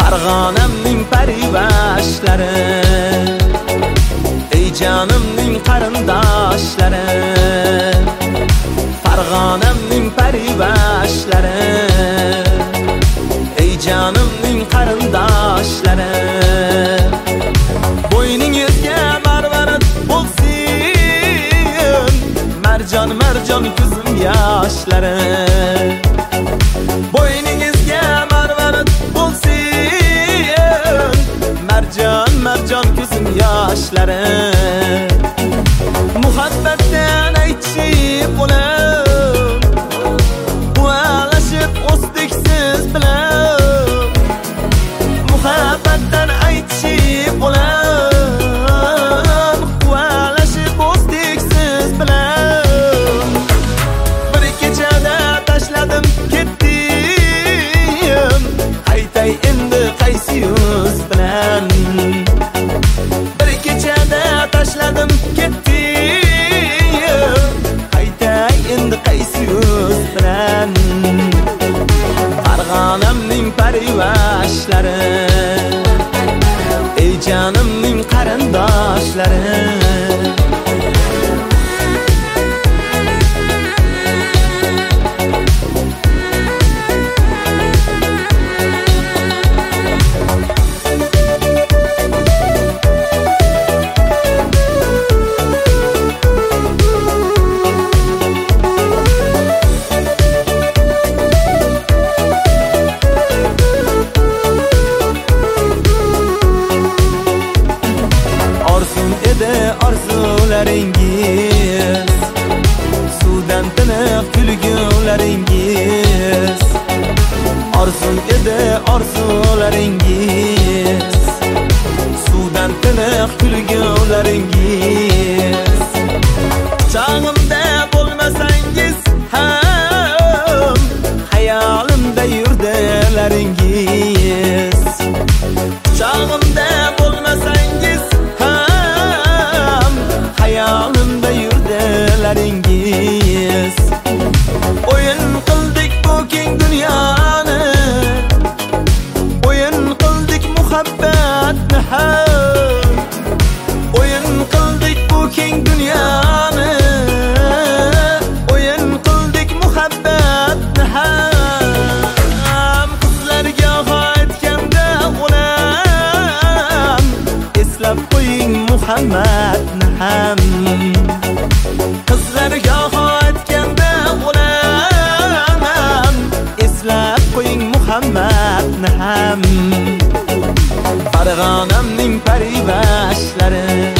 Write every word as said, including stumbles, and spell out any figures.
Farg'onamning parivashlari, ey jonimning qarindoshlari. Farg'onamning parivashlari, ey jonimning qarindoshlari. Bo'yningizga marvarat bo'lsin, marjon marjon ko'zim yoshlari. Bo'yningizga marvarat bo'lsin, marjon marjon ko'zim yoshlari. Muhabbatdan aytishib bo'lib, quvlashib o'sdik siz bilan. Muhabbatdan aytishib bo'lib, quvlashib o'sdik siz bilan. Bir kechada tashladim ketdim, aytay endi qaysi yuz bilan. Bir kechada tashladim ketdim, aytay endi qaysi yuz bilan. Farg'onamning parivashlari, ey jonimning qarindoshlari. Arzularingiz, suvdan tiniq kulgularingiz. Orzum edi orzularingiz, suvdan tiniq kulgularingiz. Chog'imda bo'lmasangiz ham, hayolimda yurdilaringiz. Chog'imda bo'lmasangiz ham, hayolimda yurdilaringiz. O'yin qildik bu keng dunyoni, o'yin qildik muhabbatni ham. O'yin qildik bu keng dunyoni, o'yin qildik muhabbatni ham. Qizlarga aytganda o'lam, eslab qo'ying Muhammadni ham. Qizlarga aytganda o'lam, eslab qo'ying Muhammadni ham. Farg'onamning parivashlari,